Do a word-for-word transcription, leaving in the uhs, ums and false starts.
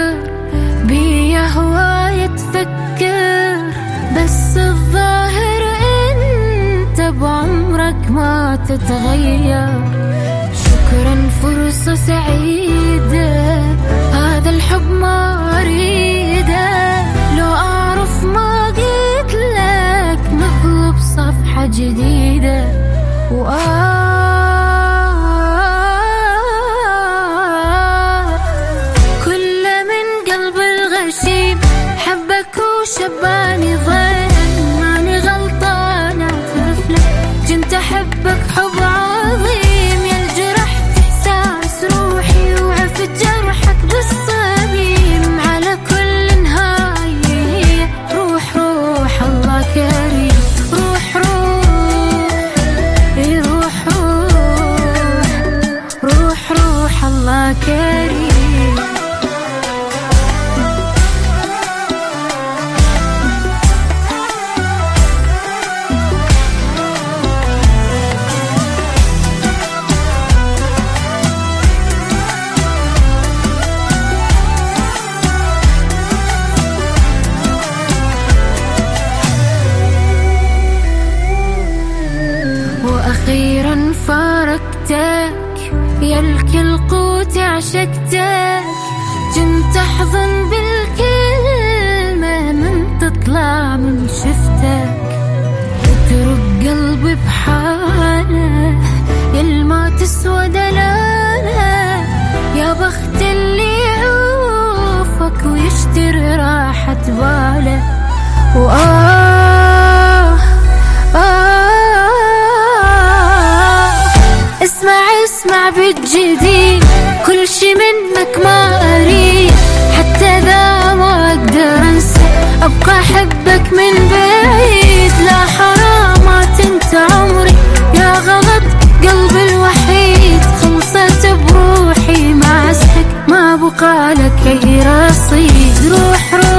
بيا هواية تفكر، بس الظاهر انت بعمرك ما تتغير. شكرا فرصة سعيدة، هذا الحب ما أريده. لو أعرف ما قلت لك نطلب صفحة جديدة. وآه كل من قلب الغشيم حبك وشباني ظن ماني غلطانة طفلة، كنت أحبك حب عظيم. يا الجرح إحساس روحي وعفت جرحك بالصميم. على كل نهاية روح روح الله كريم. روح روح روح روح روح روح الله كريم. أخيرا فارقتك يا الكل قوتي عشقتك. كنت أحضن بالكلمة من تطلع من شفتك. اترك قلبي بحاله يلما تسوى دلاله. يا بخت اللي يعوفك ويشتري راحة باله. وآه آه اسمع بالجديد، كل شي منك ما أريد. حتى ذا ما أقدر أنسى، أبقى أحبك من بعيد. لا حرامات انت عمري، يا غلط قلبي الوحيد. خلصت بروحي مع اسمك، ما بقى لك أي رصيد. روح روح